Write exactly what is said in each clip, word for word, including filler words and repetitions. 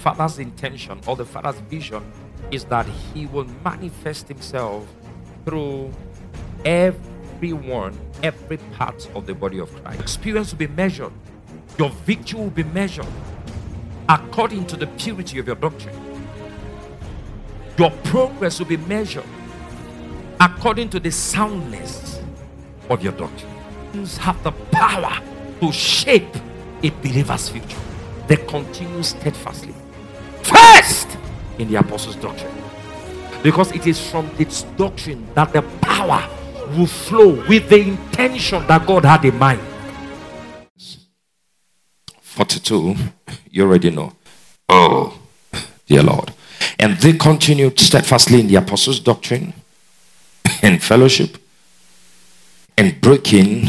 Father's intention or the Father's vision is that he will manifest himself through everyone, every part of the body of Christ. Experience will be measured. Your victory will be measured according to the purity of your doctrine. Your progress will be measured according to the soundness of your doctrine. Have the power to shape a believer's future. They continue steadfastly first in the apostles' doctrine, because it is from this doctrine that the power will flow with the intention that God had in mind. forty-two, you already know. Oh, dear Lord. And they continued steadfastly in the apostles' doctrine and fellowship and breaking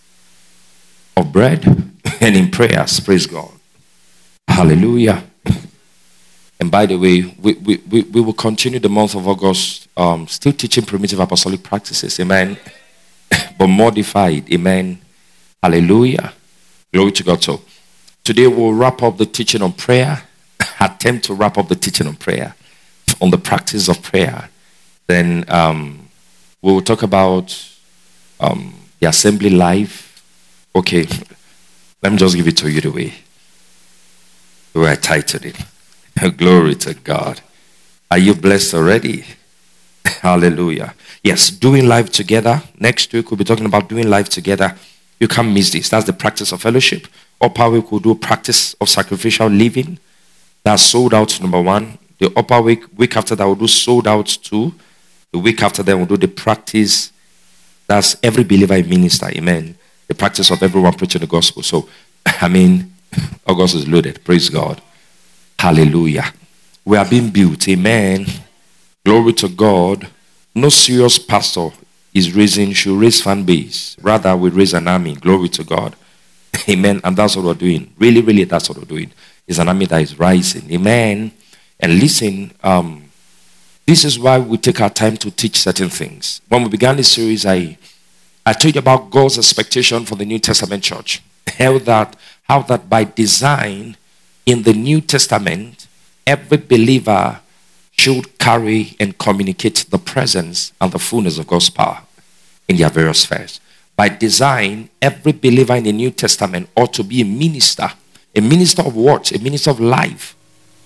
of bread and in prayers. Praise God. Hallelujah. And by the way, we, we, we, we will continue the month of August um, still teaching primitive apostolic practices. Amen. But modified. Amen. Hallelujah. Glory to God. So today we'll wrap up the teaching on prayer. Attempt to wrap up the teaching on prayer, on the practice of prayer. Then um, we will talk about um, the assembly life. Okay, let me just give it to you the way we I titled it. Glory to God. Are you blessed already? Hallelujah. Yes, doing life together. Next week we'll be talking about doing life together. You can't miss this. That's the practice of fellowship. Upper week we'll do practice of sacrificial living. That's sold out number one. The upper week, week after that we'll do sold out two. The week after that we'll do the practice. That's every believer in minister. Amen. The practice of everyone preaching the gospel. So, I mean, August is loaded. Praise God. Hallelujah. We are being built. Amen. Glory to God. No serious pastor is raising, should raise fan base. Rather, we raise an army. Glory to God. Amen. And that's what we're doing. Really, really, that's what we're doing. It's an army that is rising. Amen. And listen, um, this is why we take our time to teach certain things. When we began this series, I I told you about God's expectation for the New Testament church. How that, how that by design in the New Testament, every believer should carry and communicate the presence and the fullness of God's power in their various spheres. By design, every believer in the New Testament ought to be a minister. A minister of what? A minister of life.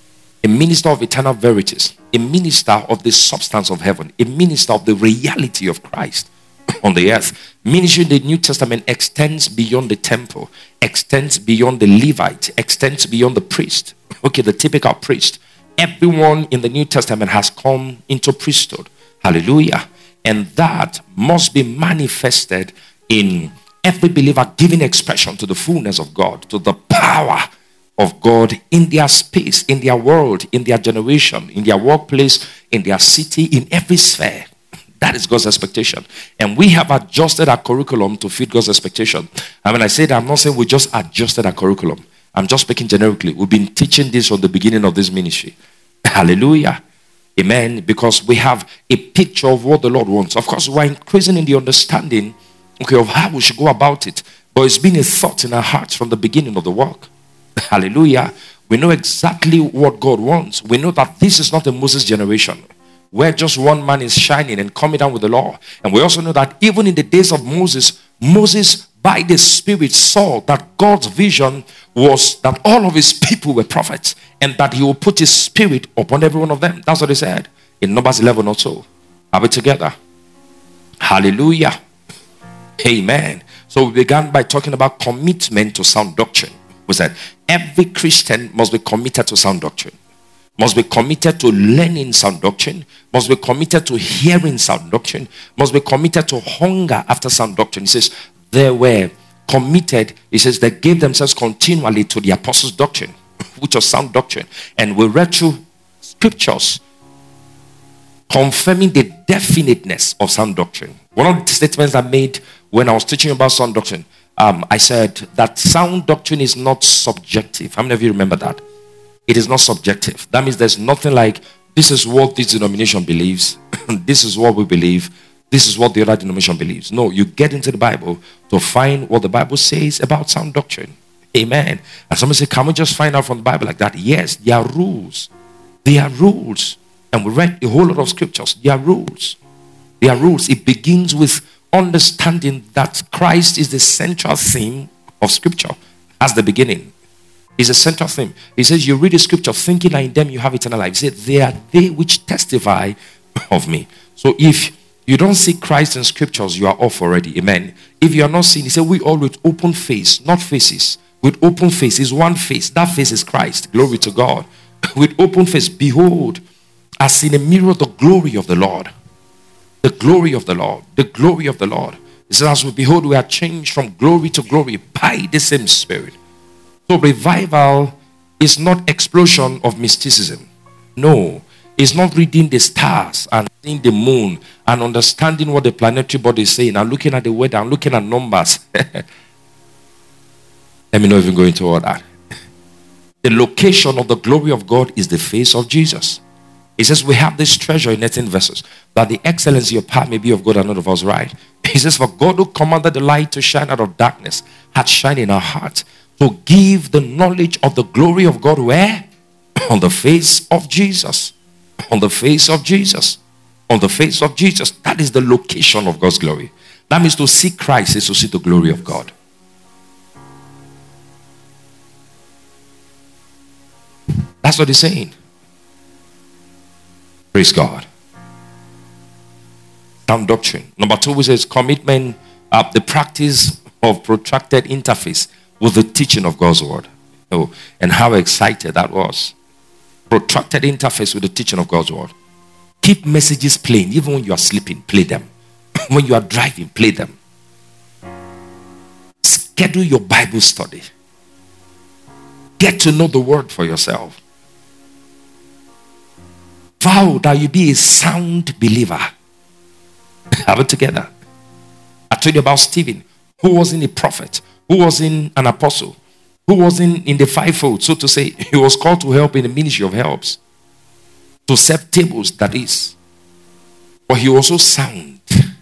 A minister of eternal verities. A minister of the substance of heaven. A minister of the reality of Christ on the earth. Ministry in the New Testament extends beyond the temple, extends beyond the Levite, extends beyond the priest. Okay, the typical priest. Everyone in the New Testament has come into priesthood. Hallelujah. And that must be manifested in every believer giving expression to the fullness of God, to the power of God in their space, in their world, in their generation, in their workplace, in their city, in every sphere. That is God's expectation. And we have adjusted our curriculum to fit God's expectation. And when I say that, I'm not saying we just adjusted our curriculum. I'm just speaking generically. We've been teaching this from the beginning of this ministry. Hallelujah. Amen. Because we have a picture of what the Lord wants. Of course, we're increasing in the understanding, okay, of how we should go about it. But it's been a thought in our hearts from the beginning of the work. Hallelujah. We know exactly what God wants. We know that this is not a Moses generation where just one man is shining and coming down with the law. And we also know that even in the days of Moses, Moses by the Spirit saw that God's vision was that all of his people were prophets and that he will put his Spirit upon every one of them. That's what he said in Numbers eleven or so. Are we together? Hallelujah. Amen. So we began by talking about commitment to sound doctrine. We said every Christian must be committed to sound doctrine. Must be committed to learning sound doctrine, must be committed to hearing sound doctrine, must be committed to hunger after sound doctrine. He says, they were committed, he says, they gave themselves continually to the apostles' doctrine, which was sound doctrine. And we read through scriptures confirming the definiteness of sound doctrine. One of the statements I made when I was teaching about sound doctrine, um, I said that sound doctrine is not subjective. How many of you remember that? It is not subjective. That means there's nothing like, this is what this denomination believes. This is what we believe. This is what the other denomination believes. No, you get into the Bible to find what the Bible says about sound doctrine. Amen. And somebody say, can we just find out from the Bible like that? Yes, there are rules. There are rules. And we read a whole lot of scriptures. There are rules. There are rules. It begins with understanding that Christ is the central theme of scripture as the beginning. Is a central theme. He says, you read the scripture thinking that in them you have eternal life. He said, they are they which testify of me. So if you don't see Christ in scriptures, you are off already. Amen. If you are not seeing, he said, we all with open face, not faces. With open face is one face. That face is Christ. Glory to God. With open face, behold, as in a mirror, the glory of the Lord. The glory of the Lord. The glory of the Lord. He says, as we behold, we are changed from glory to glory by the same Spirit. So revival is not explosion of mysticism. No. It's not reading the stars and seeing the moon and understanding what the planetary body is saying and looking at the weather and looking at numbers. Let me not even go into all that. The location of the glory of God is the face of Jesus. He says we have this treasure in eighteen verses, that the excellency of power may be of God and not of us, right? He says, for God who commanded the light to shine out of darkness hath shined in our heart to give the knowledge of the glory of God where? On the face of Jesus. On the face of Jesus. On the face of Jesus. That is the location of God's glory. That means to see Christ is to see the glory of God. That's what he's saying. Praise God. Sound doctrine. Number two, which says commitment, uh, the practice of protracted interface with the teaching of God's word. Oh, and how excited that was. Protracted interface with the teaching of God's word. Keep messages playing. Even when you are sleeping, play them. When you are driving, play them. Schedule your Bible study. Get to know the word for yourself. Vow that you be a sound believer. Have it together. I told you about Stephen, who wasn't a prophet, who wasn't an apostle, who wasn't in the fivefold, so to say. He was called to help in the ministry of helps, to serve tables, that is. But he was so sound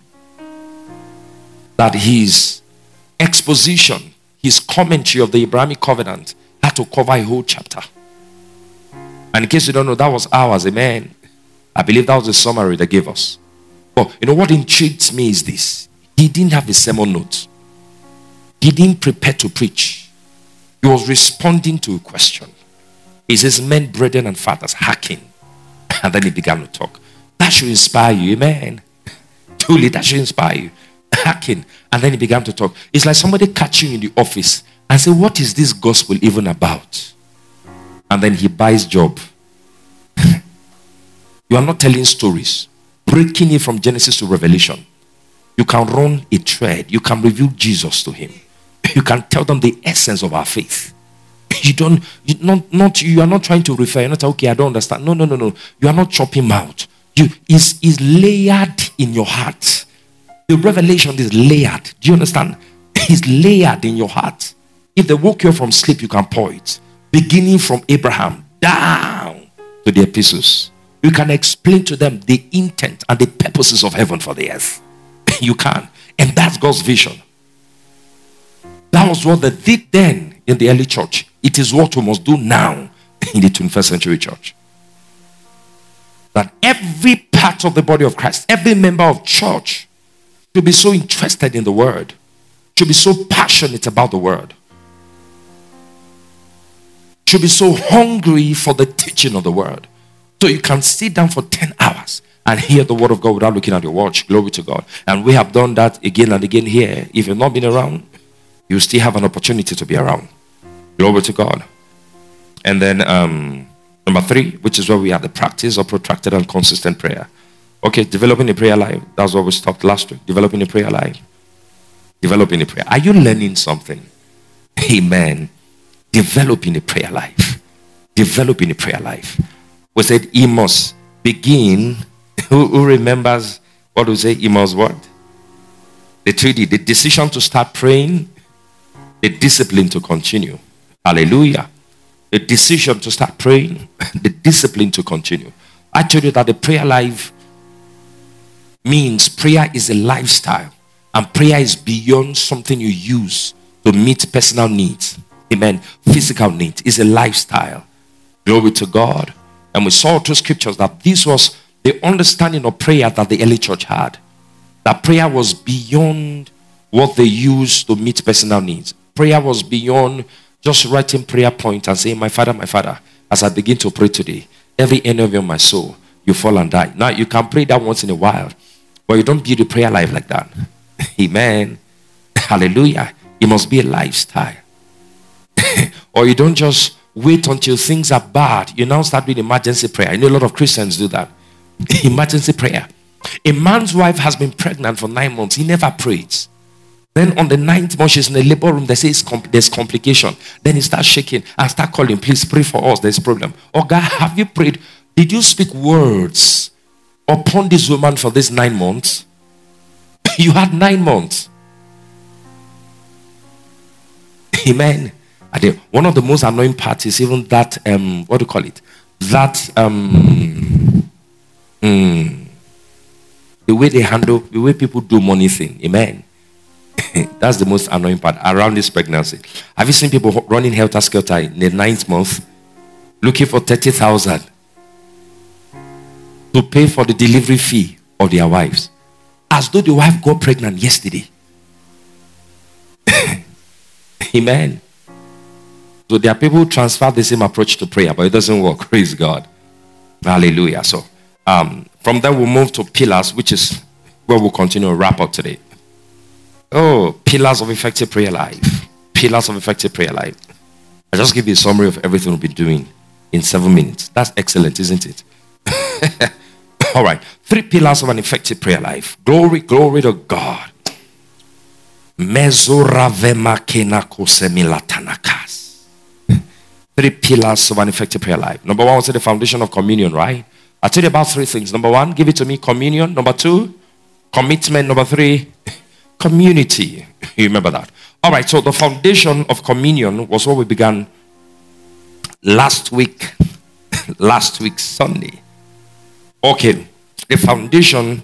that his exposition, his commentary of the Abrahamic covenant had to cover a whole chapter. And in case you don't know, that was ours. Amen. I believe that was the summary they gave us. But you know what intrigues me is this. He didn't have a sermon note. He didn't prepare to preach. He was responding to a question. He says, men, brethren, and fathers, hearken. And then he began to talk. That should inspire you. Amen. Truly, that should inspire you. Hearken. And then he began to talk. It's like somebody catching you in the office and say, what is this gospel even about? And then he buys job. You are not telling stories, breaking it from Genesis to Revelation. You can run a thread. You can reveal Jesus to him. You can tell them the essence of our faith. You don't, you not, not, you are not trying to refer. You're not, okay, I don't understand. No, no, no, no. You are not chopping out. You is is layered in your heart. The revelation is layered. Do you understand? It's layered in your heart. If they woke you up from sleep, you can pour it. Beginning from Abraham down to the epistles. You can explain to them the intent and the purposes of heaven for the earth. You can. And that's God's vision. That was what they did then in the early church. It is what we must do now in the twenty-first century church. That every part of the body of Christ, every member of church should be so interested in the word. Should be so passionate about the word. Should be so hungry for the teaching of the word. So you can sit down for ten hours and hear the word of God without looking at your watch. Glory to God. And we have done that again and again here. If you've not been around, you still have an opportunity to be around. Glory to God. And then um, number three, which is where we have the practice of protracted and consistent prayer. Okay, developing a prayer life. That's what we stopped last week. Developing a prayer life. Developing a prayer. Are you learning something? Amen. Developing a prayer life. Developing a prayer life. We said he must begin. Who, who remembers what we say? He must what? The three D. The decision to start praying. The discipline to continue. Hallelujah. The decision to start praying. The discipline to continue. I told you that the prayer life means prayer is a lifestyle. And prayer is beyond something you use to meet personal needs. Amen. Physical needs is a lifestyle. Glory to God. And we saw through scriptures that this was the understanding of prayer that the early church had. That prayer was beyond what they used to meet personal needs. Prayer was beyond just writing prayer points and saying, my Father, my Father, as I begin to pray today, every enemy of my soul, you fall and die. Now, you can pray that once in a while, but you don't build a prayer life like that. Amen. Hallelujah. It must be a lifestyle. Or you don't just wait until things are bad. You now start doing emergency prayer. I know a lot of Christians do that. Emergency prayer. A man's wife has been pregnant for nine months. He never prays. Then on the ninth month, she's in the labor room. They say it's compl- there's complication. Then he starts shaking and start calling, please pray for us. There's a problem. Oh God, have you prayed? Did you speak words upon this woman for this nine months? You had nine months. Amen. I think one of the most annoying parts is even that, um, what do you call it? That, um, mm, the way they handle, the way people do money thing. Amen. That's the most annoying part around this pregnancy. Have you seen people running helter-skelter in the ninth month looking for thirty thousand to pay for the delivery fee of their wives? As though the wife got pregnant yesterday. Amen. So there are people who transfer the same approach to prayer, but it doesn't work. Praise God. Hallelujah. So um, from there we'll move to pillars, which is where we'll continue to wrap up today. Oh, pillars of effective prayer life. Pillars of effective prayer life. I'll just give you a summary of everything we'll be doing in seven minutes. That's excellent, isn't it? All right. Three pillars of an effective prayer life. Glory, glory to God. Three pillars of an effective prayer life. Number one was the foundation of communion, right? I'll tell you about three things. Number one, give it to me, communion. Number two, commitment. Number three, community. You remember that? All right, so the foundation of communion was what we began last week. Last week, Sunday. Okay, the foundation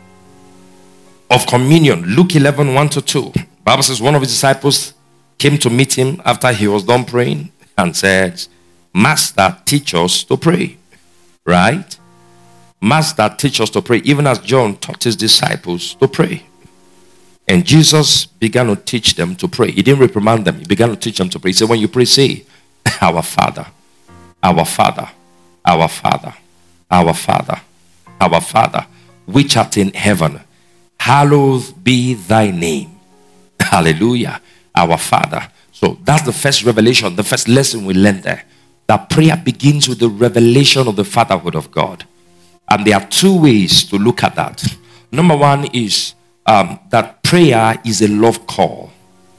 of communion. Luke eleven, one to two. Bible says one of his disciples came to meet him after he was done praying and said, Master, teach us to pray. Right? Master, teach us to pray, even as John taught his disciples to pray. And Jesus began to teach them to pray. He didn't reprimand them. He began to teach them to pray. He said, when you pray, say, Our Father, our Father, our Father, our Father, our Father, which art in heaven, hallowed be thy name. Hallelujah. Our Father. So that's the first revelation, the first lesson we learned there. That prayer begins with the revelation of the fatherhood of God. And there are two ways to look at that. Number one is um, that prayer is a love call.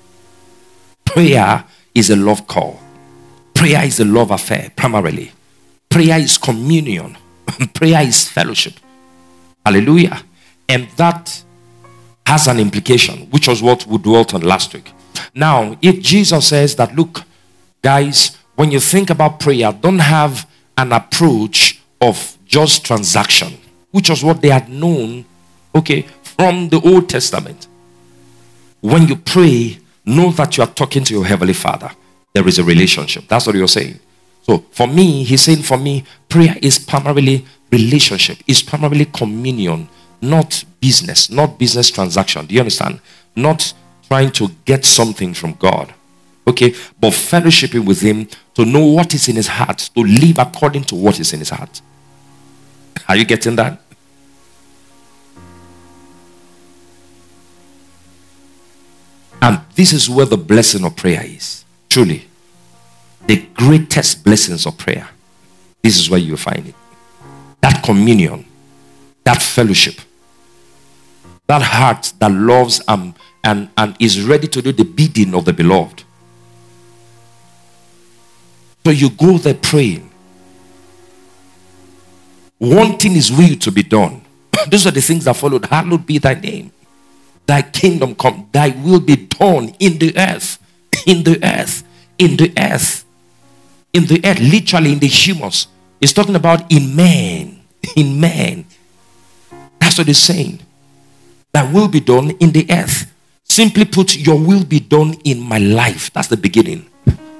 Prayer is a love call. Prayer is a love affair, primarily. Prayer is communion. Prayer is fellowship. Hallelujah. And that has an implication, which was what we dwelt on last week. Now, if Jesus says that, look, guys, when you think about prayer, don't have an approach of just transaction, which was what they had known, okay, from the Old Testament. When you pray, know that you are talking to your Heavenly Father. There is a relationship. That's what you're saying. So for me, he's saying for me, prayer is primarily relationship. It's primarily communion, not business, not business transaction. Do you understand? Not trying to get something from God. Okay? But fellowshipping with him to know what is in his heart, to live according to what is in his heart. Are you getting that? And this is where the blessing of prayer is. Truly. The greatest blessings of prayer. This is where you find it. That communion. That fellowship. That heart that loves and, and, and is ready to do the bidding of the beloved. So you go there praying. One thing is will to be done. Those are the things that followed. Hallowed be thy name. Thy kingdom come. Thy will be done in the earth. In the earth. In the earth. In the earth. Literally in the humus. It's talking about in man. In man. That's what it's saying. Thy will be done in the earth. Simply put, your will be done in my life. That's the beginning.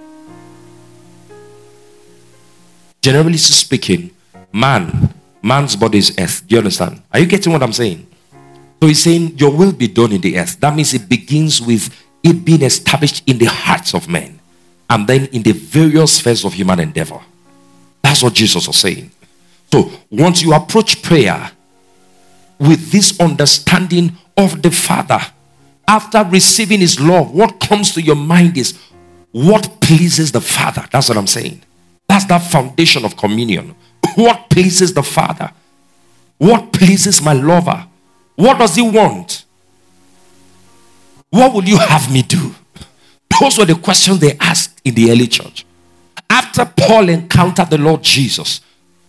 Generally speaking, man, man's body is earth. Do you understand? Are you getting what I'm saying? So he's saying, your will be done in the earth. That means it begins with it being established in the hearts of men, and then in the various spheres of human endeavor. That's what Jesus was saying. So once you approach prayer with this understanding of the Father, after receiving his love, what comes to your mind is what pleases the Father. That's what I'm saying. That's that foundation of communion. What pleases the Father? What pleases my lover? What does he want? What will you have me do? Those were the questions they asked in the early church. After Paul encountered the Lord Jesus,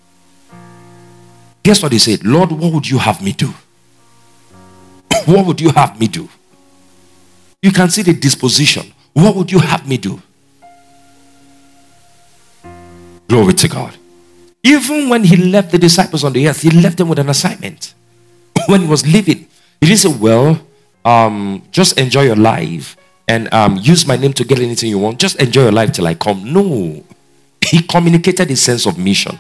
guess what he said? Lord, what would you have me do? What would you have me do? You can see the disposition. What would you have me do? Glory to God. Even when he left the disciples on the earth, he left them with an assignment. When he was leaving, he didn't say, well, um, just enjoy your life and um, use my name to get anything you want. Just enjoy your life till I come. No. He communicated his sense of mission.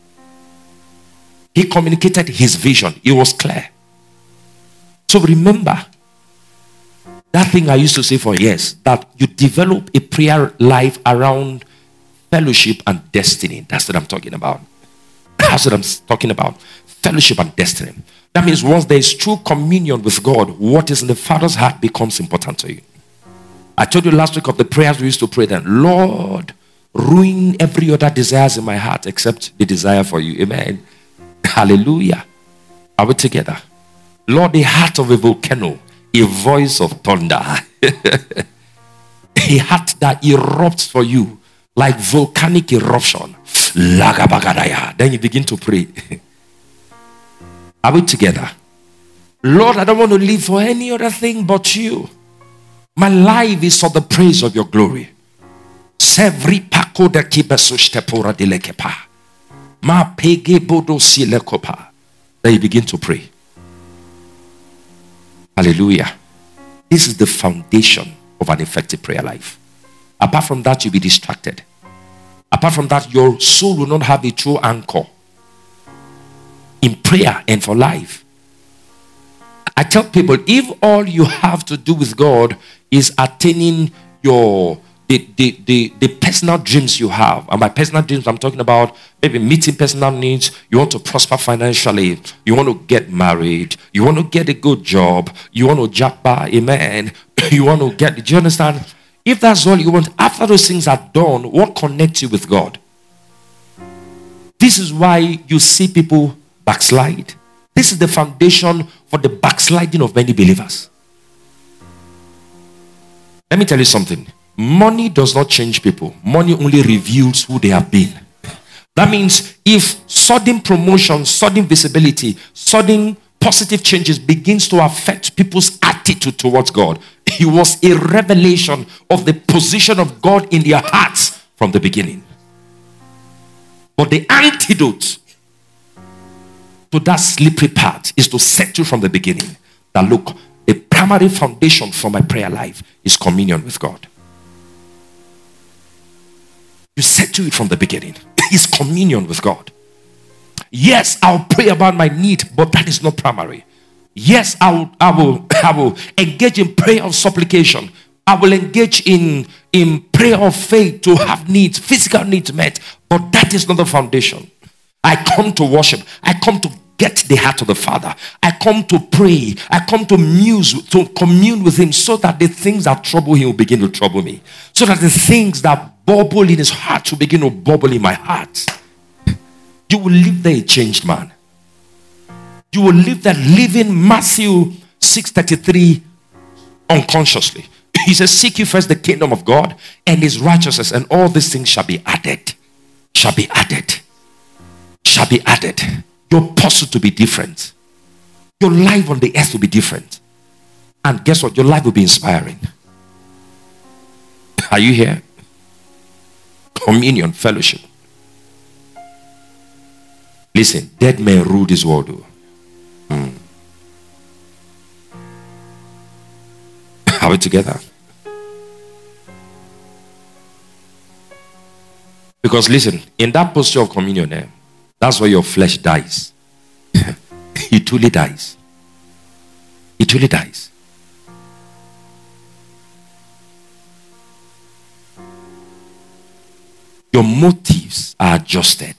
He communicated his vision. It was clear. So remember, that thing I used to say for years, that you develop a prayer life around fellowship and destiny. That's what I'm talking about. That's what I'm talking about. Fellowship and destiny. That means once there is true communion with God, what is in the Father's heart becomes important to you. I told you last week of the prayers we used to pray then. Lord, ruin every other desires in my heart except the desire for you. Amen. Hallelujah. Are we together? Lord, the heart of a volcano, a voice of thunder. A heart that erupts for you like volcanic eruption. Then you begin to pray. Are we together? Lord, I don't want to live for any other thing but you. My life is for the praise of your glory. Sevri pako de kibesushtepora dilekepa. Ma pege bodo silekopa. Then you begin to pray. Hallelujah. This is the foundation of an effective prayer life. Apart from that, you'll be distracted. Apart from that, your soul will not have a true anchor in prayer and for life. I tell people, if all you have to do with God is attaining your the, the, the, the personal dreams you have, and by personal dreams I'm talking about maybe meeting personal needs, you want to prosper financially, you want to get married, you want to get a good job, you want to jackpot, amen, you want to get, do you understand? If that's all you want, after those things are done, what connects you with God? This is why you see people backslide. This is the foundation for the backsliding of many believers. Let me tell you something. Money does not change people. Money only reveals who they have been. That means if sudden promotion, sudden visibility, sudden positive changes begins to affect people's attitude towards God, it was a revelation of the position of God in their hearts from the beginning. But the antidote to that slippery path is to set you from the beginning that look, the primary foundation for my prayer life is communion with God. You set to it from the beginning. It's communion with God. Yes, I'll pray about my need, but that is not primary. Yes, I will, I will, I will engage in prayer of supplication. I will engage in, in prayer of faith to have needs, physical needs met, but that is not the foundation. I come to worship. I come to get the heart of the Father. I come to pray. I come to muse, to commune with him so that the things that trouble him will begin to trouble me. So that the things that bubble in his heart will begin to bubble in my heart. You will live there a changed man. You will live that living Matthew six thirty-three unconsciously. He says, seek you first the kingdom of God and his righteousness, and all these things shall be added. Shall be added. Shall be added. Your pursuit to be different. Your life on the earth will be different. And guess what? Your life will be inspiring. Are you here? Communion, fellowship. Listen, dead men rule this world. Hmm. Are we together? Because listen, in that posture of communion, eh, that's where your flesh dies. It truly dies. It truly dies. Your motives are adjusted.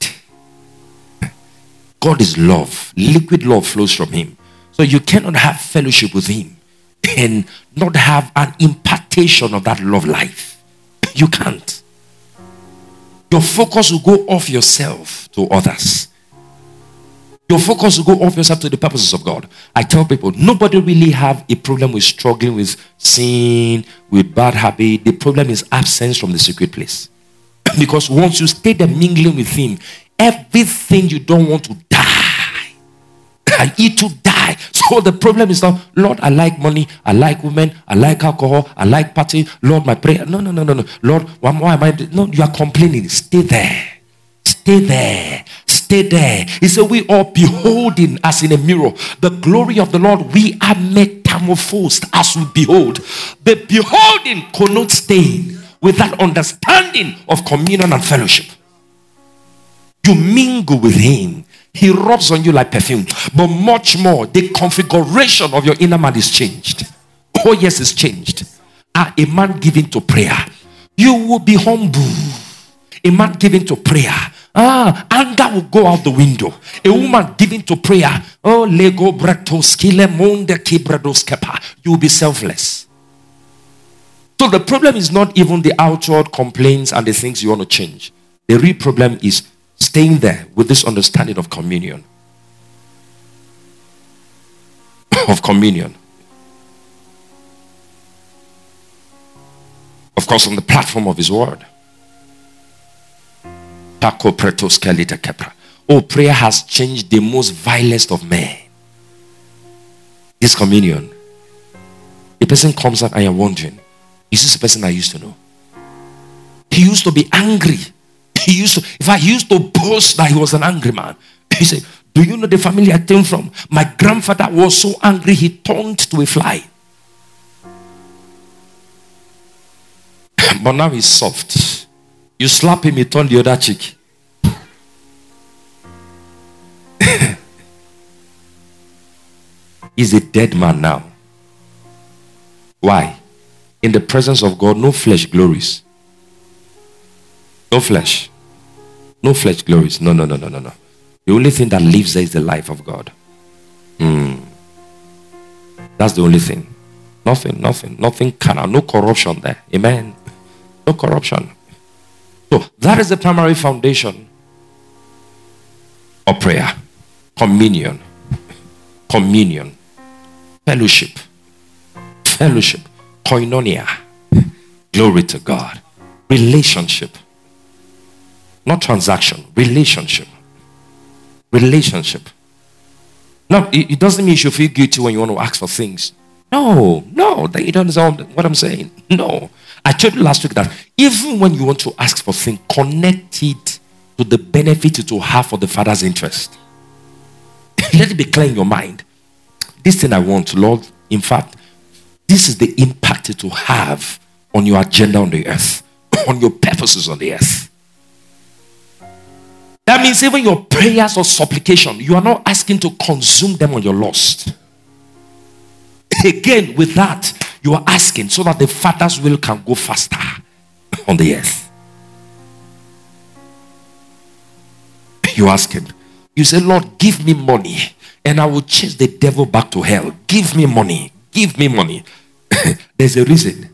God is love. Liquid love flows from him. So you cannot have fellowship with him and not have an impartation of that love life. You can't. Your focus will go off yourself to others. Your focus will go off yourself to the purposes of God. I tell people, nobody really have a problem with struggling with sin, with bad habit. The problem is absence from the secret place. Because once you stay there mingling with him, everything you don't want to die, I eat to die. So the problem is not, Lord, I like money, I like women, I like alcohol, I like party. Lord, my prayer. No, no, no, no, no. Lord, why, why am I? No, you are complaining. Stay there. Stay there. Stay there. He said, we are beholding as in a mirror the glory of the Lord. We are metamorphosed as we behold. The beholding connotes staying with that understanding of communion and fellowship. You mingle with him. He rubs on you like perfume. But much more, the configuration of your inner man is changed. Oh yes, it's changed. Ah, a man given to prayer, you will be humble. A man given to prayer, ah, anger will go out the window. A woman given to prayer, oh, lego bratos kile monde kibrados kepa. You will be selfless. So the problem is not even the outward complaints and the things you want to change. The real problem is staying there with this understanding of communion. Of communion. Of course, on the platform of his word. Oh, prayer has changed the most vilest of men. This communion. A person comes up and you're wondering, is this the person I used to know? He used to be angry. He used to, if I used to boast that he was an angry man. He said, do you know the family I came from? My grandfather was so angry he turned to a fly. But now he's soft. You slap him, he turned the other cheek. He's a dead man now. Why? In the presence of God, no flesh glories. No flesh. No flesh glories. No, no, no, no, no, no. The only thing that lives there is the life of God. Mm. That's the only thing. Nothing, nothing, nothing carnal. No corruption there. Amen. No corruption. So that is the primary foundation of prayer. Communion. Communion. Fellowship. Fellowship. Koinonia. Glory to God. Relationship. Not transaction. Relationship. Relationship. No, it, it doesn't mean you should feel guilty when you want to ask for things. No, no, that you don't understand what I'm saying. No. I told you last week that even when you want to ask for things, connect it to the benefit it will have for the Father's interest. Let it be clear in your mind. This thing I want, Lord, in fact, this is the impact it will have on your agenda on the earth, on your purposes on the earth. That means even your prayers or supplication, you are not asking to consume them on your lust. Again, with that, you are asking so that the Father's will can go faster on the earth. You ask him. You say, Lord, give me money and I will chase the devil back to hell. Give me money. Give me money. There's a reason.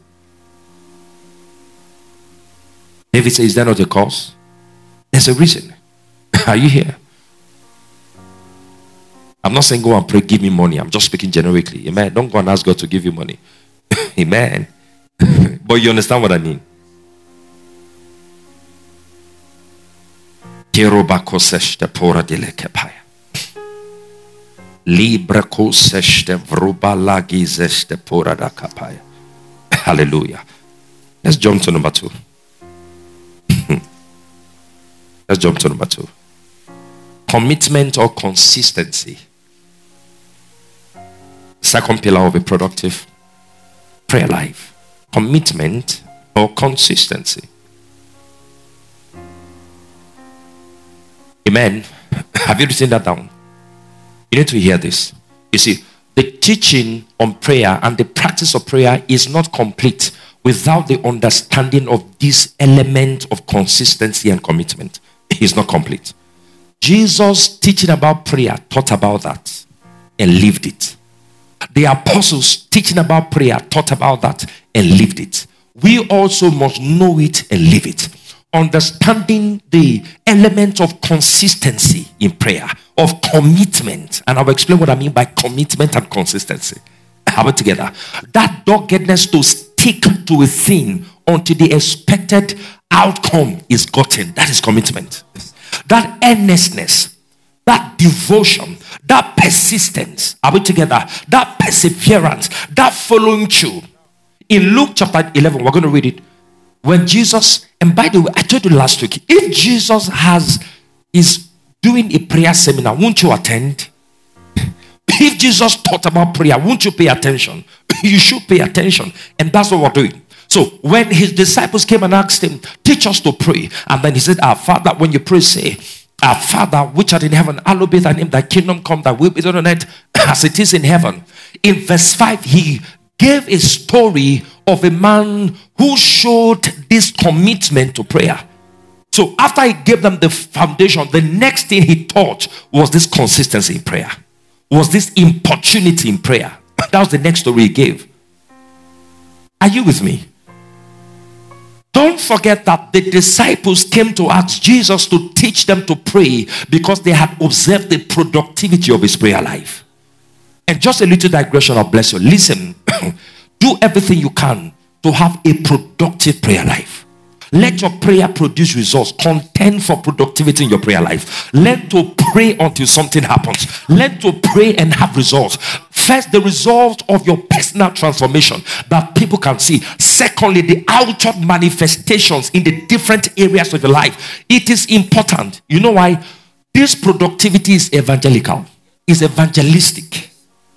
David says, is that not a cause? There's a reason. Are you here? I'm not saying go and pray, give me money. I'm just speaking generically. Amen. Don't go and ask God to give you money. Amen. But you understand what I mean. Hallelujah. Let's jump to number two. Let's jump to number two. Commitment or consistency. Second pillar of a productive prayer life. Commitment or consistency. Amen. Have you written that down? You need to hear this. You see, the teaching on prayer and the practice of prayer is not complete without the understanding of this element of consistency and commitment. It is not complete. Jesus teaching about prayer taught about that and lived it. The apostles teaching about prayer taught about that and lived it. We also must know it and live it. Understanding the element of consistency in prayer, of commitment. And I'll explain what I mean by commitment and consistency. Have it together. That doggedness to stick to a thing until the expected outcome is gotten. That is commitment. That earnestness, that devotion, that persistence. Are we together? That perseverance, that following through. In Luke chapter eleven, we're going to read it. When Jesus, and by the way, I told you last week, if Jesus has is doing a prayer seminar, won't you attend? If Jesus taught about prayer, won't you pay attention? You should pay attention. And that's what we're doing. So when his disciples came and asked him, teach us to pray. And then he said, our Father, when you pray, say, our Father, which art in heaven, hallowed be thy name, thy kingdom come, thy will be done on earth as it is in heaven. In verse five, he gave a story of a man who showed this commitment to prayer. So after he gave them the foundation, the next thing he taught was this consistency in prayer. Was this importunity in prayer. That was the next story he gave. Are you with me? Don't forget that the disciples came to ask Jesus to teach them to pray because they had observed the productivity of his prayer life. And just a little digression, I'll bless you. Listen, do everything you can to have a productive prayer life. Let your prayer produce results. Contend for productivity in your prayer life. Learn to pray until something happens. Learn to pray and have results. First, the result of your personal transformation that people can see. Secondly, the outward manifestations in the different areas of your life. It is important. You know why? This productivity is evangelical. It's evangelistic.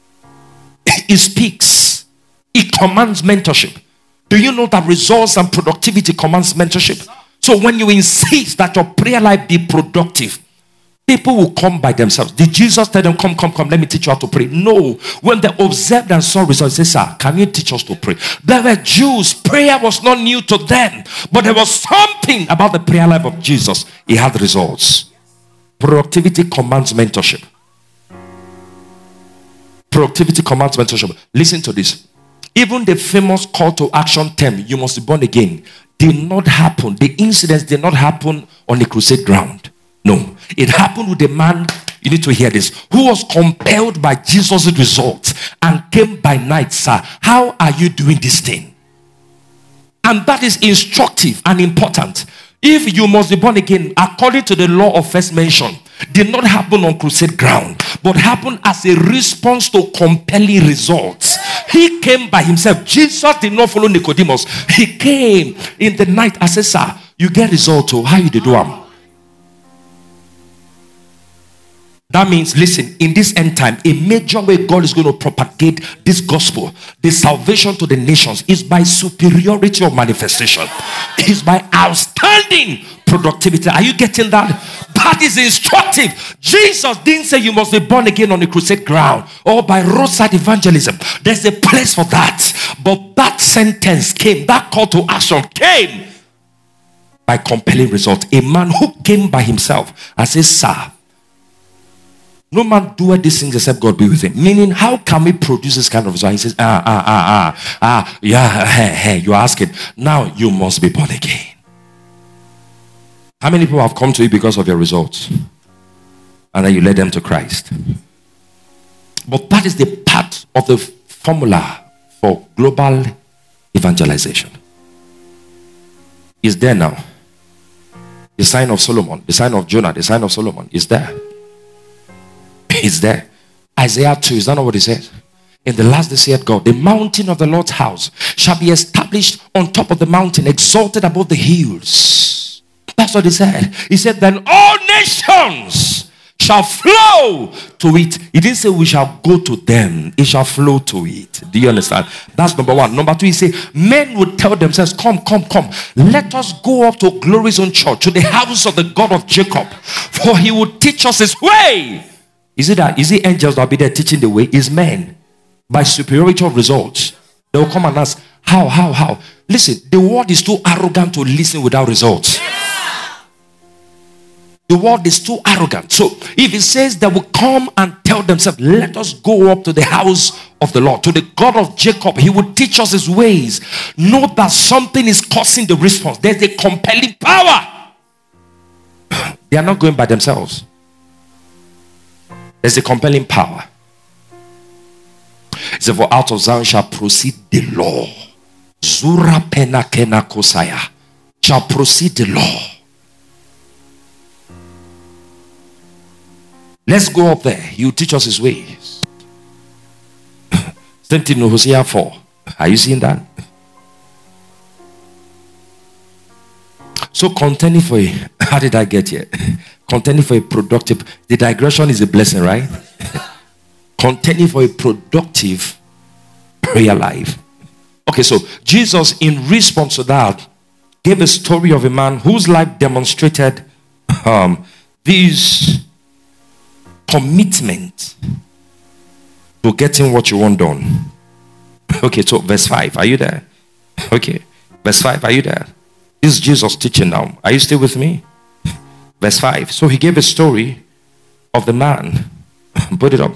It speaks. It commands mentorship. Do you know that results and productivity commands mentorship? So when you insist that your prayer life be productive, people will come by themselves. Did Jesus tell them, come, come, come, let me teach you how to pray? No. When they observed and saw results, they said, sir, can you teach us to pray? They were Jews. Prayer was not new to them. But there was something about the prayer life of Jesus. He had results. Productivity commands mentorship. Productivity commands mentorship. Listen to this. Even the famous call to action term, you must be born again, did not happen. The incidents did not happen on a crusade ground. No. It happened with a man, you need to hear this, who was compelled by Jesus' results and came by night, sir. How are you doing this thing? And that is instructive and important. If you must be born again, according to the law of first mention, did not happen on crusade ground, but happened as a response to compelling results. He came by himself. Jesus did not follow Nicodemus. He came in the night and said, sir, you get result. Oh, how you do am? That means, listen, in this end time, a major way God is going to propagate this gospel, the salvation to the nations, is by superiority of manifestation. Is by outstanding productivity. Are you getting that? That is instructive. Jesus didn't say you must be born again on a crusade ground or by roadside evangelism. There's a place for that. But that sentence came, that call to action came by compelling result. A man who came by himself and says, sir, no man doeth these things except God be with him. Meaning, how can we produce this kind of result? He says, ah, ah, ah, ah, ah, yeah, hey, hey, you're asking. Now you must be born again. How many people have come to you because of your results? And then you led them to Christ. But that is the part of the formula for global evangelization. It's there now. The sign of Solomon, the sign of Jonah, the sign of Solomon is there. It's there. Isaiah two, is that not what he said? In the last day said God, the mountain of the Lord's house shall be established on top of the mountain, exalted above the hills. That's what he said. He said, then all nations shall shall flow to it. He didn't say we shall go to them. It shall flow to it. Do you understand? That's number one. Number two, he said, men would tell themselves, come, come, come. Let us go up to Glory's own church, to the house of the God of Jacob. For he will teach us his way. Is it that? Is it angels that will be there teaching the way? Is men. By superiority of results. They will come and ask, how, how, how? Listen, the world is too arrogant to listen without results. The world is too arrogant. So if it says they will come and tell themselves, let us go up to the house of the Lord, to the God of Jacob, he will teach us his ways. Know that something is causing the response. There's a compelling power. They are not going by themselves. There's a compelling power. It says, for out of Zion shall proceed the law. Zura pena kena kosaya. Shall proceed the law. Let's go up there. He will teach us his ways. Same thing in Hosea four. Are you seeing that? So contending for a, how did I get here? Contending for a productive, the digression is a blessing, right? Contending for a productive prayer life. Okay, so Jesus, in response to that, gave a story of a man whose life demonstrated um, these commitment to getting what you want done. Okay, so verse five, are you there? Okay, verse five, are you there? This is Jesus teaching now. Are you still with me? Verse five. So he gave a story of the man. Put it up.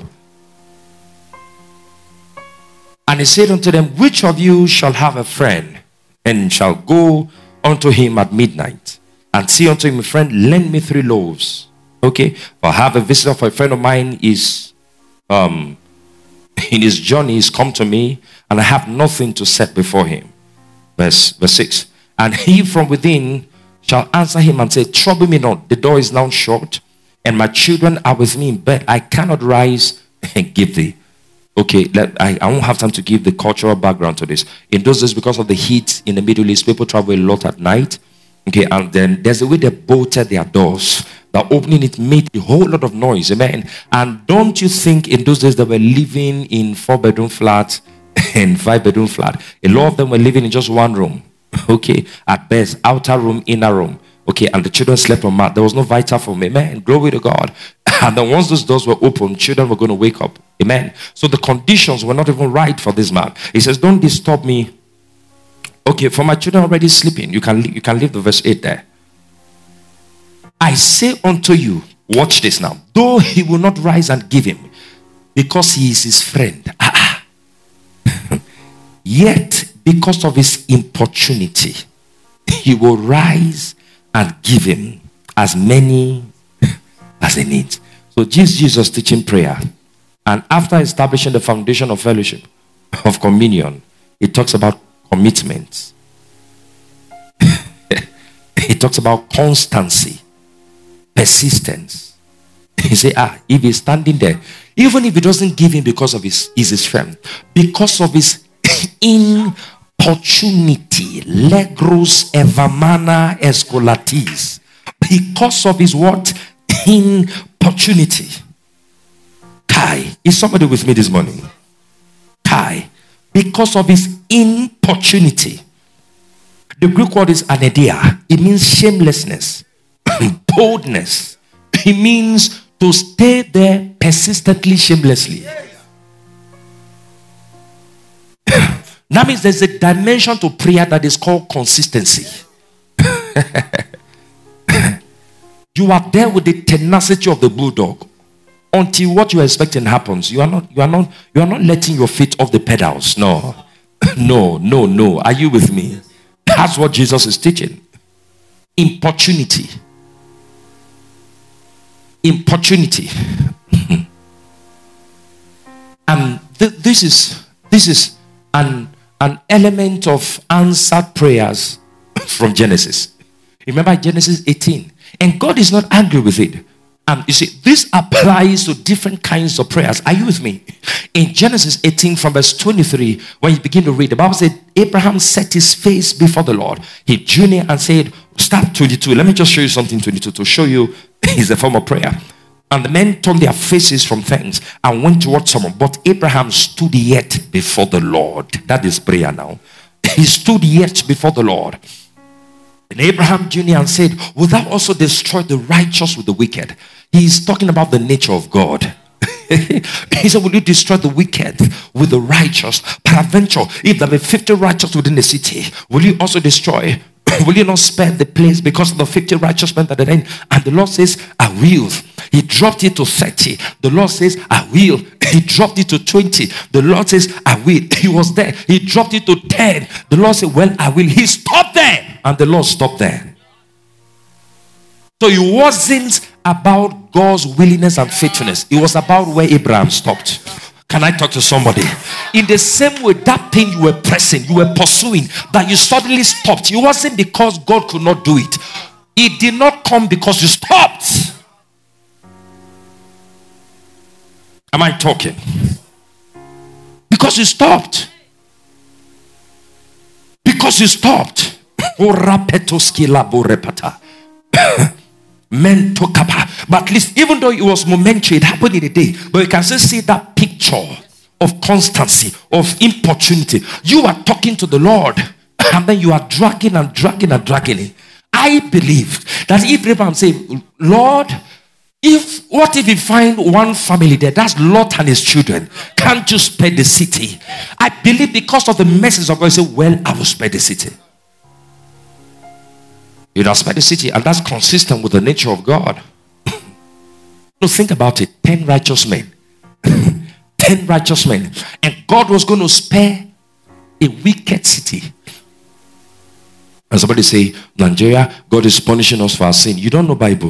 And he said unto them, which of you shall have a friend, and shall go unto him at midnight, and say unto him, friend, lend me three loaves. Okay, for I have a visitor, for a friend of mine is um in his journey is come to me, and I have nothing to set before him. Verse verse six. And he from within shall answer him and say, trouble me not, the door is now shut, and my children are with me in bed. I cannot rise and give thee. Okay, let, I, I won't have time to give the cultural background to this. In those days, because of the heat in the Middle East, people travel a lot at night. Okay, and then there's a way they bolted their doors. That opening it made a whole lot of noise. Amen. And don't you think in those days they were living in four bedroom flats and five bedroom flat? A lot of them were living in just one room. Okay, at best, outer room, inner room. Okay, and the children slept on mat. There was no vital for me. Amen. Glory to God. And then once those doors were open, children were going to wake up. Amen. So the conditions were not even right for this man. He says, don't disturb me. Okay, for my children already sleeping. You can, you can leave the verse eight there. I say unto you, watch this now. Though he will not rise and give him, because he is his friend. Ah, yet, because of his importunity, he will rise and give him as many as he needs. So Jesus, Jesus teaching prayer. And after establishing the foundation of fellowship, of communion, he talks about commitment. He talks about constancy, persistence. He say, ah, if he's standing there, even if he doesn't give him because of his, is his friend, because of his importunity, legros evamana escolatis, because of his what? Importunity. Kai, is somebody with me this morning? Kai, because of his importunity. The Greek word is anedia. It means shamelessness, boldness. It means to stay there persistently, shamelessly. That means there's a dimension to prayer that is called consistency. You are there with the tenacity of the bulldog until what you are expecting happens. You are not, you are not, you are not letting your feet off the pedals. No, no, no, no. Are you with me? That's what Jesus is teaching. Importunity. Importunity. And th- this is this is an an element of answered prayers from Genesis. Remember Genesis eighteen. And God is not angry with it. And you see, this applies to different kinds of prayers. Are you with me? In Genesis eighteen from verse twenty-three, when you begin to read, the Bible said, Abraham set his face before the Lord. He drew near and said, start twenty-two. Let me just show you something, twenty-two, to show you is a form of prayer. And the men turned their faces from things and went towards someone. But Abraham stood yet before the Lord. That is prayer now. He stood yet before the Lord. And Abraham Junior and said, will thou also destroy the righteous with the wicked? He is talking about the nature of God. He said, will you destroy the wicked with the righteous? Peradventure, if there be fifty righteous within the city, will you also destroy? Will you not spare the place because of the fifty righteous men that are in? And the Lord says, I will. He dropped it to thirty. The Lord says, I will. He dropped it to twenty. The Lord says, I will. He was there. He dropped it to ten. The Lord said, well, I will. He stopped there. And the Lord stopped there. So it wasn't about God's willingness and faithfulness. It was about where Abraham stopped. Can I talk to somebody? In the same way, that thing you were pressing, you were pursuing, that you suddenly stopped. It wasn't because God could not do it. It did not come because you stopped. Am I talking? Because you stopped. Because you stopped. But at least, even though it was momentary, it happened in a day. But you can still see that picture of constancy, of importunity. You are talking to the Lord, and then you are dragging and dragging and dragging it. I believe that if Abraham said, Lord, if what if you find one family there, that's Lot and his children, can't you spare the city? I believe because of the message of God, he said, well, I will spare the city. You don't spare the city, and that's consistent with the nature of God. No, think about it. Ten righteous men. Ten righteous men. And God was going to spare a wicked city. And somebody say, Nigeria, God is punishing us for our sin. You don't know Bible.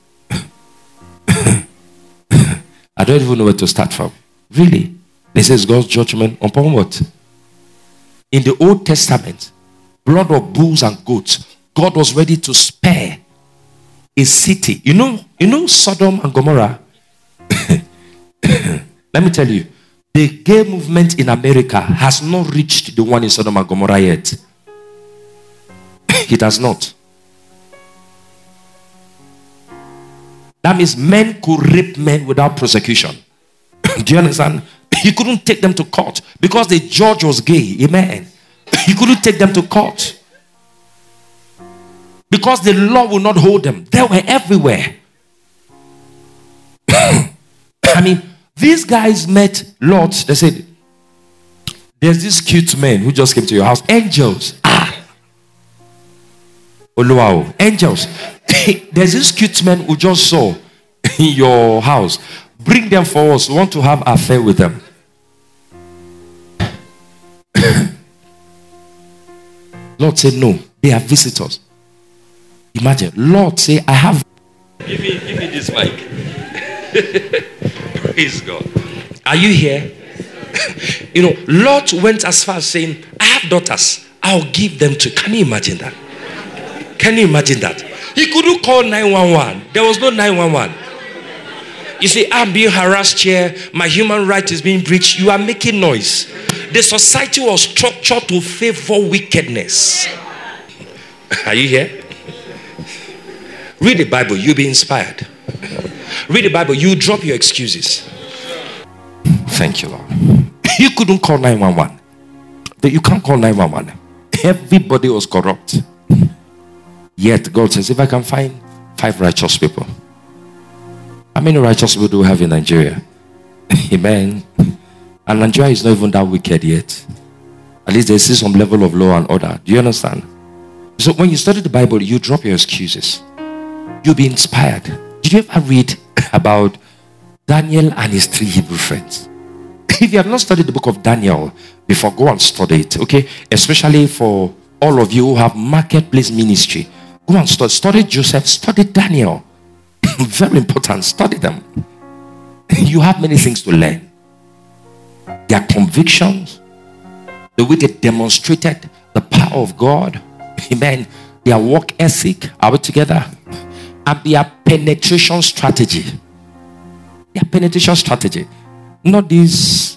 I don't even know where to start from. Really? This is God's judgment upon what? In the Old Testament, blood of bulls and goats, God was ready to spare a city. You know, you know Sodom and Gomorrah? Let me tell you, the gay movement in America has not reached the one in Sodom and Gomorrah yet. It has not. That means men could rape men without prosecution. Do you understand? He couldn't take them to court because the judge was gay. Amen. He couldn't take them to court because the law will not hold them. They were everywhere. I mean, these guys met Lot. They said, there's this cute man who just came to your house. Angels. Ah. Oh, wow. Angels. There's this cute man who just saw in your house. Bring them for us. We want to have an affair with them. Lord said, no, they are visitors. Imagine, Lord say, I have. Give me, give me this mic. Praise God. Are you here? You know, Lot went as far as saying, I have daughters. I'll give them to. Can you imagine that? Can you imagine that? He couldn't call nine one one. There was no nine one one. You see, I'm being harassed here. My human right is being breached. You are making noise. The society was structured to favor wickedness. Are you here? Read the Bible. You'll be inspired. Read the Bible. You drop your excuses. Thank you, Lord. You couldn't call nine one one. You can't call nine one one. Everybody was corrupt. Yet God says, if I can find five righteous people. How many righteous people do we have in Nigeria? Amen. And Nigeria is not even that wicked yet. At least there's some level of law and order. Do you understand? So when you study the Bible, you drop your excuses. You'll be inspired. Did you ever read about Daniel and his three Hebrew friends? If you have not studied the book of Daniel before, go and study it, okay? Especially for all of you who have marketplace ministry. Go and study. Study Joseph, study Daniel. Very important. Study them. You have many things to learn. Their convictions, the way they demonstrated the power of God. Amen. Their work ethic. Are we together? And their penetration strategy. Their penetration strategy. Not this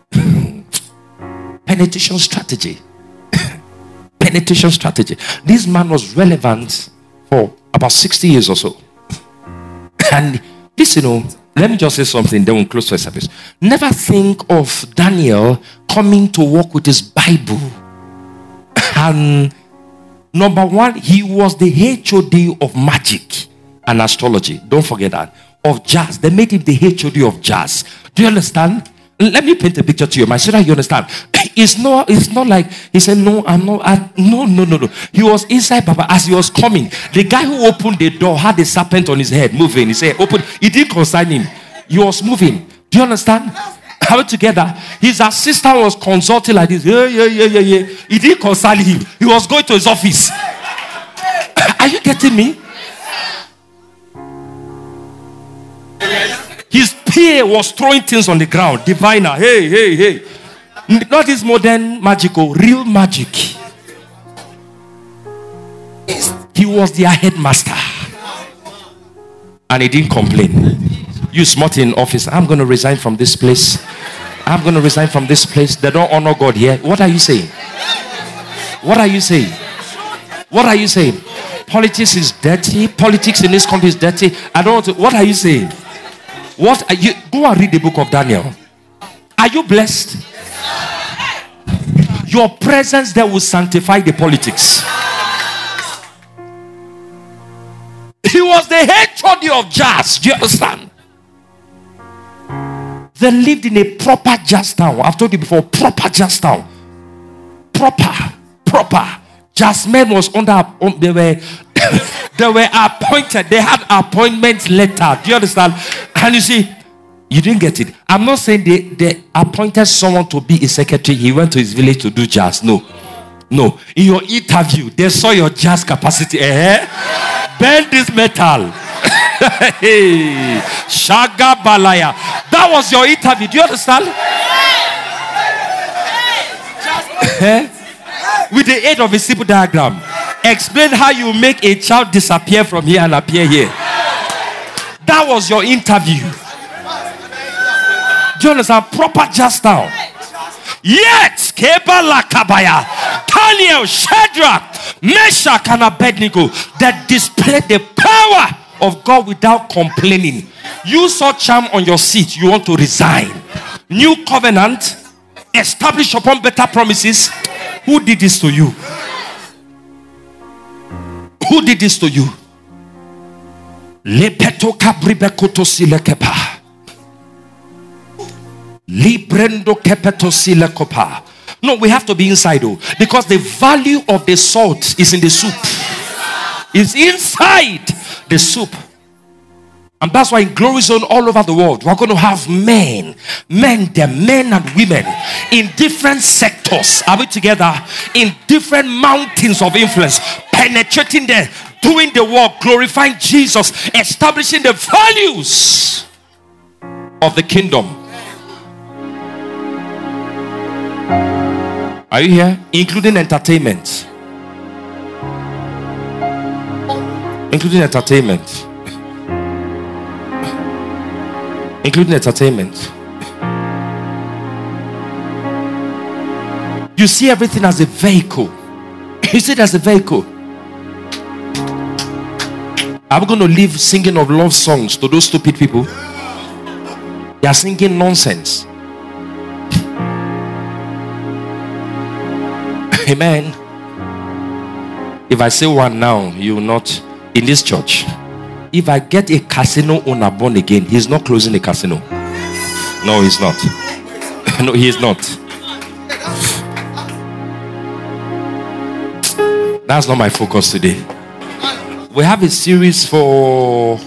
penetration strategy. Penetration strategy. This man was relevant for about sixty years or so. And This, you know, let me just say something, then we'll close the service. Never think of Daniel coming to work with his Bible. And number one, he was the H O D of magic and astrology. Don't forget that. Of jazz. They made him the H O D of jazz. Do you understand? Let me paint a picture to you, my so that you understand. It's not, it's not like he said, no, I'm not, I, no, no, no, no. He was inside Baba as he was coming. The guy who opened the door had a serpent on his head moving. He said, open. It didn't concern him. He was moving. Do you understand? How together? His assistant was consulting like this. Yeah, yeah, yeah, yeah, yeah. It didn't concern him. He was going to his office. Are you getting me? His P A was throwing things on the ground. Diviner, hey, hey, hey. Not this modern magical, real magic. He was their headmaster. And he didn't complain. You smart in office, I'm going to resign from this place. I'm going to resign from this place. They don't honor God here. What are you saying? What are you saying? What are you saying? Politics is dirty. Politics in this country is dirty. I don't want to. What are you saying? What are you? Go and read the book of Daniel. Are you blessed? Your presence there will sanctify the politics. He was the H O D of jazz. Do you understand? They lived in a proper jazz town. I've told you before, proper jazz town. Proper, proper. Jazz men was under. They were, they were appointed. They had appointment letter. Do you understand? And you see, you didn't get it. I'm not saying they, they appointed someone to be a secretary. He went to his village to do jazz. No. No. In your interview, they saw your jazz capacity. Eh? Bend this metal. Hey. Shaga Balaya. That was your interview. Do you understand? Eh? With the aid of a simple diagram. Explain how you make a child disappear from here and appear here. That was your interview. Do you understand? Proper just now. Yet, Kebala Kabaya, Daniel, Shadrach, Meshach, and Abednego that displayed the power of God without complaining. You saw charm on your seat. You want to resign. New covenant, established upon better promises. Who did this to you? Who did this to you? Lepeto kabribekoto silekepa. Librendo kepeto silekopa. No, we have to be inside though. Because the value of the salt is in the soup. It's inside the soup. And that's why in Glory Zone all over the world, we're going to have men, men, the men and women in different sectors. Are we together? In different mountains of influence, penetrating there, doing the work, glorifying Jesus, establishing the values of the kingdom. Are you here? Including entertainment. Including entertainment. Including entertainment. You see everything as a vehicle. You see it as a vehicle. Are we going to live singing of love songs to those stupid people? They are singing nonsense. Amen. If I say one now, you will not. In this church, if I get a casino owner born again, he's not closing the casino. No, he's not. No, he is not. That's not my focus today. We have a series for,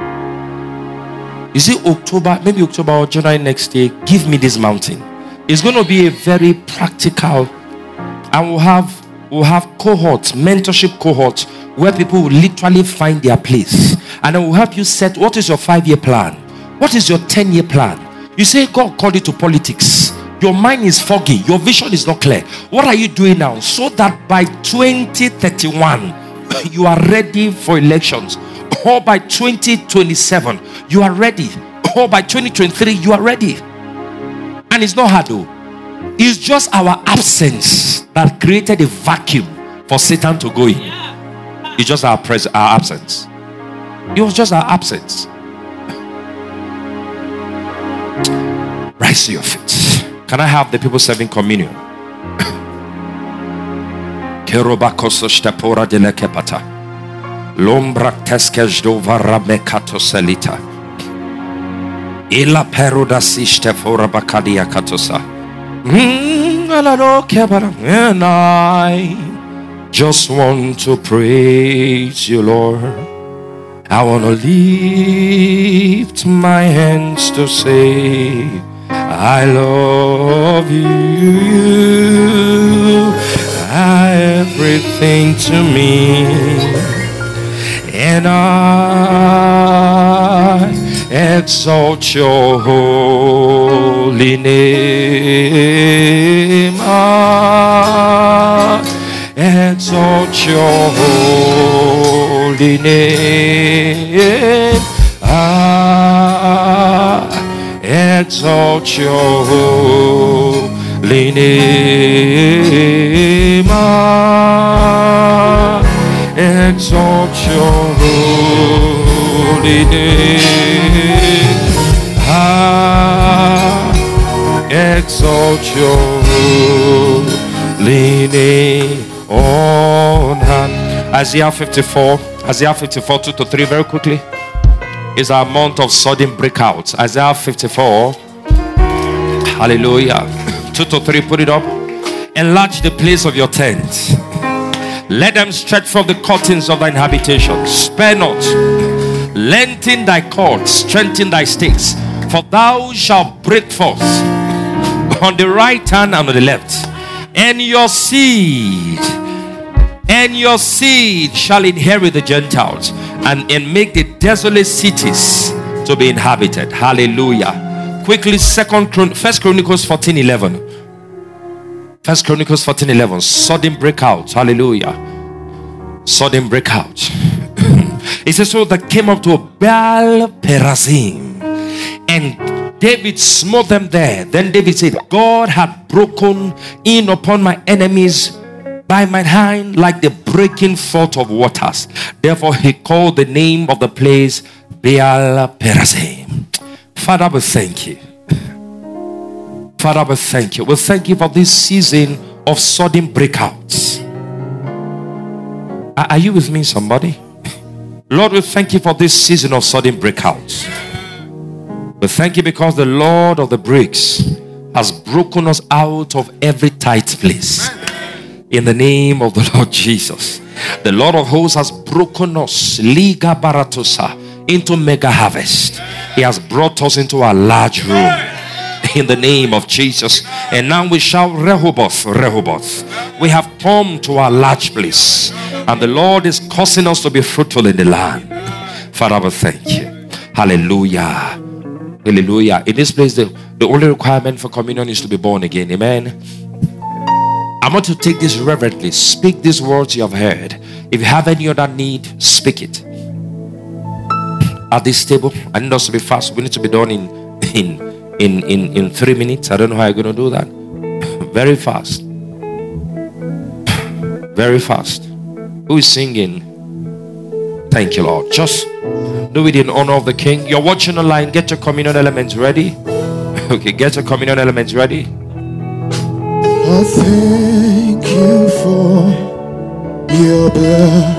is it October? Maybe October or January next year. Give me this mountain. It's going to be a very practical, and we'll have we'll have cohorts, mentorship cohorts, where people will literally find their place. And then we'll help you set what is your five-year plan? What is your ten-year plan? You say God called you to politics. Your mind is foggy. Your vision is not clear. What are you doing now? So that by twenty thirty-one, you are ready for elections. Or by twenty twenty-seven, you are ready. Or by twenty twenty-three, you are ready. And it's not hard though. It's just our absence that created a vacuum for Satan to go in. It's just our pres- our absence. It was just our absence. Rise to your feet. Can I have the people serving communion? Kerobakoso stepora de lekepata. Lombra teskej do varamekato selita. Ila peroda sistefora bakadia katosa. And I just want to praise you, Lord. I want to lift my hands to say I love you, everything to me, and I exalt your holy name. I exalt your holy name. I exalt your holy name. I exalt your holy name. I exalt your holy name. On hand. Isaiah fifty-four, Isaiah fifty-four, two to three, very quickly. Is our month of sudden breakouts. Isaiah fifty-four, hallelujah, two to three, put it up. Enlarge the place of your tent. Let them stretch from the curtains of thine habitation. Spare not. Lengthen thy cords, strengthen thy stakes. For thou shalt break forth on the right hand and on the left. And your seed, and your seed shall inherit the Gentiles, and, and make the desolate cities to be inhabited. Hallelujah. Quickly, second Chron- First Chronicles fourteen eleven. First Chronicles fourteen eleven. Sudden breakout. Hallelujah. Sudden breakout. It says, so that came up to Baal Perazim, and David smote them there. Then David said, God had broken in upon my enemies by my hand like the breaking forth of waters. Therefore he called the name of the place Baal Perazim. Father, we thank you. Father, we thank you. We thank you for this season of sudden breakouts. Are you with me, somebody? Lord, we thank you for this season of sudden breakouts. We thank you because the Lord of the breaks has broken us out of every tight place. In the name of the Lord Jesus. The Lord of hosts has broken us, Liga Baratosa, into mega harvest. He has brought us into a large room. In the name of Jesus. And now we shout Rehoboth, Rehoboth. We have come to a large place. And the Lord is causing us to be fruitful in the land. Father, we thank you. Hallelujah. Hallelujah. In this place, the, the only requirement for communion is to be born again. Amen. I want to take this reverently. Speak these words you have heard. If you have any other need, speak it. At this table, I need us to be fast. We need to be done in in in in, in three minutes. I don't know how you're going to do that. Very fast. Very fast. Who is singing? Thank you, Lord. Just do it in honor of the King. You're watching online. Get your communion elements ready. Okay, get your communion elements ready. I thank you for your blood,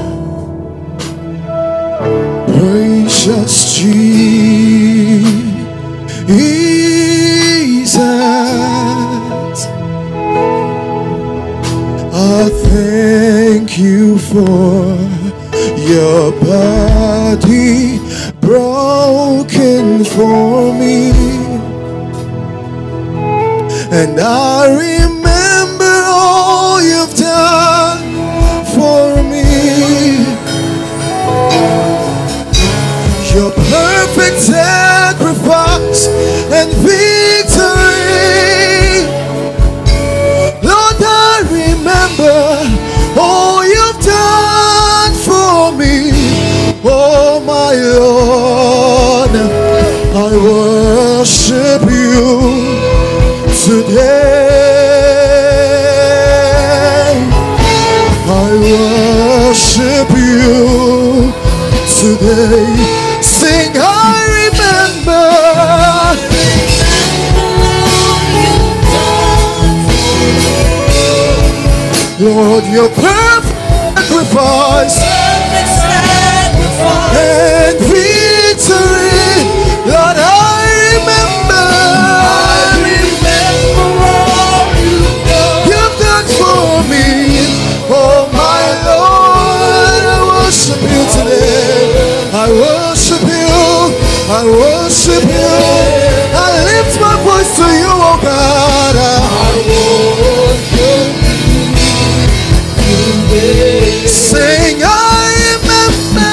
precious Jesus. I thank you for your body broken for me, and I remember all you've done for me. Your perfect sacrifice and victory. Lord, I remember all you've done for me. Oh my Lord, I worship you today. I worship you today. Sing, I remember Lord, your perfect sacrifice and victory. Lord, I remember, I remember all you've done for me. Oh my Lord, I worship you today. I worship you. I worship you. I lift my voice to you, oh God. I worship you. Sing, I remember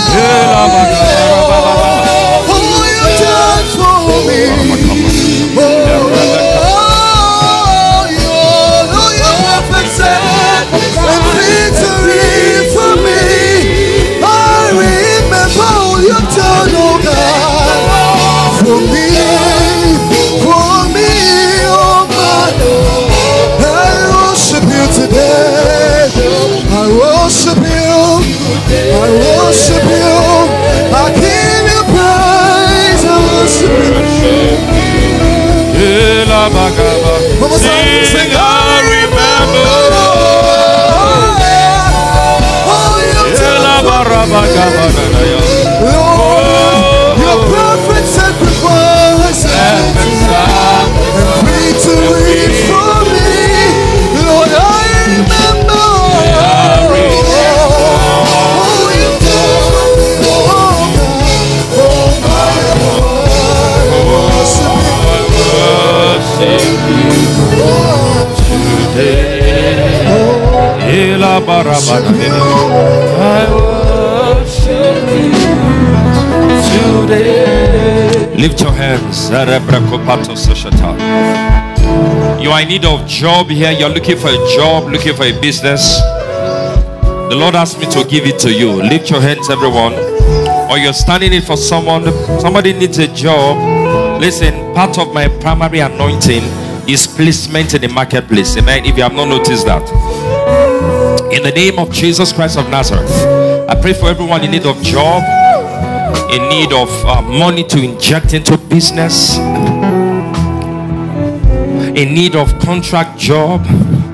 all you've done for me. Oh, your, your perfect sacrifice and victory for me. I remember all you've done, oh God, for me, for me, oh my Lord. I worship you today. I worship you. I worship you. I give you praise. I worship you. One more time. Sing, I remember all you've done for me. Lord, your perfect sacrifice and victory for me. Lord, I remember all you've done. Oh my Lord, I worship you today. I worship you today. Lift your hands. You are in need of job here. You're looking for a job, looking for a business. The Lord asked me to give it to you. Lift your hands, everyone. Or you're standing in for someone. Somebody needs a job. Listen, part of my primary anointing is placement in the marketplace. Amen. If you have not noticed that. In the name of Jesus Christ of Nazareth, I pray for everyone in need of job, in need of uh, money to inject into business, in need of contract job.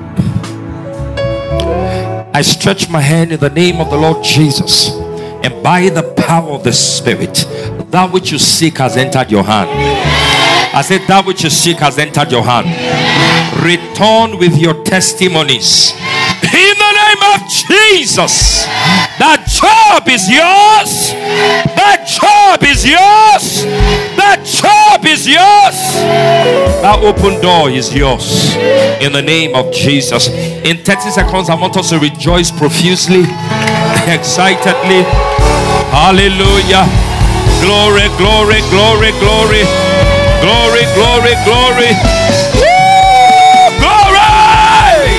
I stretch my hand in the name of the Lord Jesus, and by the power of the Spirit, that which you seek has entered your hand. I said that which you seek has entered your hand. Return with your testimonies in the name of Jesus. That job is yours. That job is yours. That job is yours. That open door is yours in the name of Jesus. In thirty seconds, I want us to rejoice profusely, excitedly. Hallelujah. Glory, glory, glory, glory. Glory, glory, glory. Woo! Glory!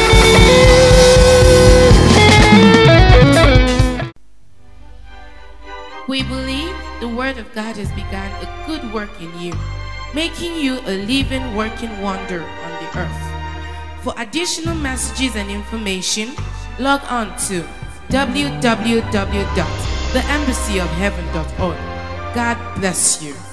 We believe the Word of God has begun a good work in you, making you a living, working wonder on the earth. For additional messages and information, log on to w w w dot the embassy of heaven dot org. God bless you.